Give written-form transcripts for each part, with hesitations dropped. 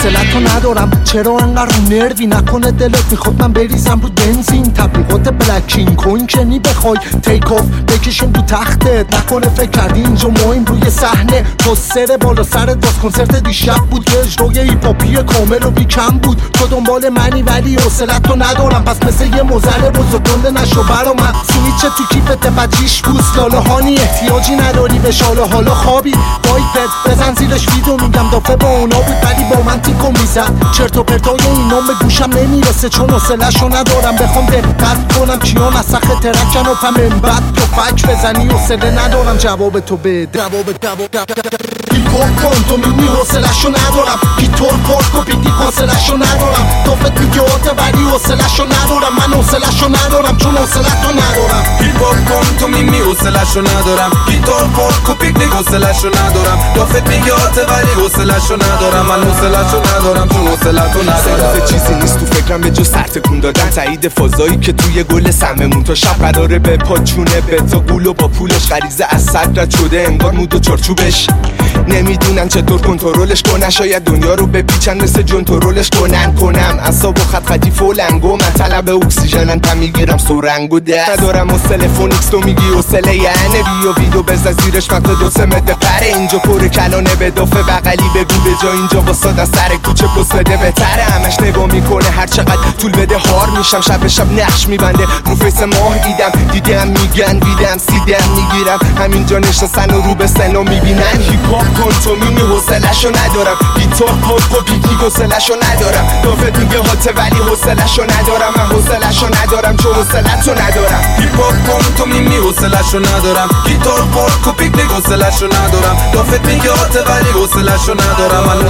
حوصلتو ندارم. چرا انقدر رو نروی؟ نکنه دلت میخواد من بریزم رو بنزین. تبلیغات بلکین کوین کنی بخوای تیک آف بکشیم تو تختت. نکنه فکر کردی اینجا مایم روی صحنه. تو سر بالا سرت باز کنسرت دیشب بود که اجرای هیپاپی کامل و بی کم بود. تو دنبال منی ولی حوصلتو ندارم. پس مثل یه مزل بزرگنده نشو برا من. سویچ تو کیفت بچیش بوست لاله هانی. احتیاجی نداری به شاله حالا خوابی. وایپد بزن زیرش ویدیو میگم دافه با اونا بود ولی با من تیکو میزد. چرت و پرتای اینا به گوشم نمیرسه چون حوصله‌شو ندارم. بخوام دقت کنم کیان از سخت ترکن و فهمم بعد تو فک بزنی حوصله ندارم جواب تو بده. هیپاپ کن تو میگی حوصله‌شو ندارم. گیتار پارک و بیدی حوصله‌شو ندارم. تو فکر میگی ولی حوصله‌شو ندارم. من حوصله‌شو ندارم چون حوصله‌تو ندارم. هیپاپ کن تو میگی حوصله‌شو ندارم. گیتار پارک و بیدی حوصله‌شو ندارم. تو فکر میگی ولی حوصله‌شو ندارم. من حوصله‌شو ندارم چون حوصله‌تو ندارم. چیزی نیست تو فکرم به جز سر تکون دادن. تایید فضایی که توی گل سممون تا شب قراره به پاچونه به تا گولو با پولش غریزه از صدرت شده انگار مود و چارچوبش. نمیدونن چطور کنترلش کنن. شاید دنیا رو بپیچن مثل جنترولش کنم اعصاب و خط خطی فولنگو. من طلب اکسیژنم تا میگیرم سرنگو ده. ندارم حوصله فونیکس تو میگی حوصله یعنی بیا ویدو بزن زیرش وقت 2 متر پره. اینجا پر کلانه به دافه بغلی بگو به جا اینجا واسه از سر کوچه پست بده بهتره. همش نگاه میکنه هر چقدر طول بده هار میشم. شب نقش میبنده رو فیس ماه دیدم میگن ویدم سیدم میگیرم. همینجا نشستن و رو به سنو میبینن. هیپاپ کن تو میگی حوصله‌شو ندارم. گیتار پارک و بیتی حوصله‌شو ندارم. دافت میگه هاته ولی حوصله‌شو ندارم. من حوصله‌شو ندارم چون حوصله‌تو ندارم. هیپاپ کن تو میگی حوصله‌شو ندارم. گیتار پارک و بیتی حوصله‌شو ندارم. دافت میگه هاته ولی حوصله‌شو ندارم. من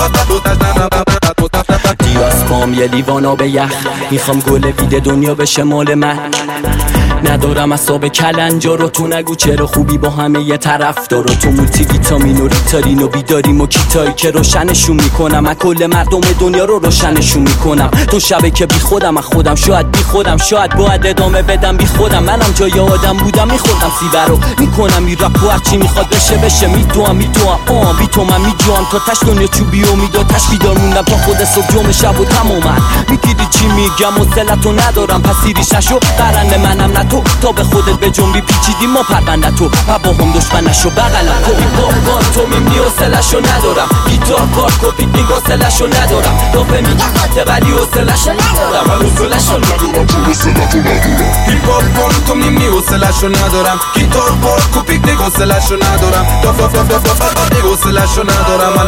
دیاسپام یه لیوانا به یخ. میخوام گل وید دنیا بشه مال من. ندارم اصاب کلنجا رو. تو نگو چرا خوبی با همه یه طرف دارو. تو مولتی ویتامین و ریتالین و بیداریم و کیتایی که روشنشون میکنم. من کل مردم دنیا رو روشنشون میکنم. تو شبه که بی خودم از خودم شاید بی خودم شاید باید ادامه بدم بی خودم. منم جای آدم بودم میخوردم سیبه رو میکنم این رپ و هرچی میخواد بشه میدوام بی تو من میجوام تا تش دنیا چوبی و میدا تش بیدار موندم تا خود صبح جمعه شب و تمامن. میگیری چی میگم حوصله‌تو ندارم. پس سیریش نشو قرن منم نه تو. تا به خودت به جنبی پیچیدی ما پرونده تو و با هم دشمن نشو بغلم تو. هیپاپ تو میگی حوصله‌شو ندارم. گیتار پارک و بیت میگی حوصله‌شو ندارم. دافه میگی خاطه ولی حوصله‌شو ندارم. من حوصله‌شو ندارم چون حوصله‌تو ندارم. هیپاپ تو میگی حوصله‌شو ندارم. گیتار پارک و بیت میگی حوصله‌شو ندارم. دافه حوصله‌شو ندارم. من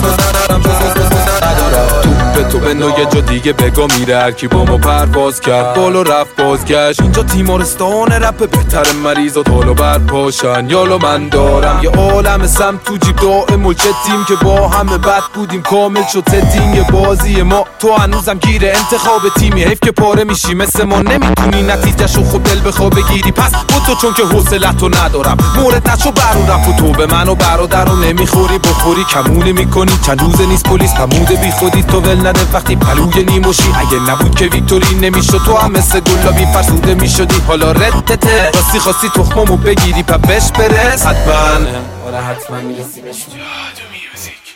تو به نوع جا دیگه بگا میره. هر کی با ما پرواز کرد بالا رفت بازگشت. اینجا تیمارستان رپ بهتر مریضا تالو برپاشن. یالو من دارم یه عالم سم تو جیب دائم و تیم که با همه بد بودیم کامل شد ستیم. یه بازی ما تو هنوزم گیره انتخاب تیمی. حیف که پاره میشی مثل ما نمیتونی نتیجهشو خود دل بخواه بگیری. پس با تو چون که حوصله‌تو ندارم مورد نشو برو رپ و تو به من و برادرو نمیخوری بخوری کمونه میکنی. چند روز نیست پلیس پموده بی خودی تو ول نده وقتی پلوی نیموشی. اگه نبود که ویکتوری نمیشد تو هم مثل گلابی فرسوده میشدی. حالا ردته راستی خواستی تخممو بگیری پا بش برس. حتما آره حتما میرسی بهش.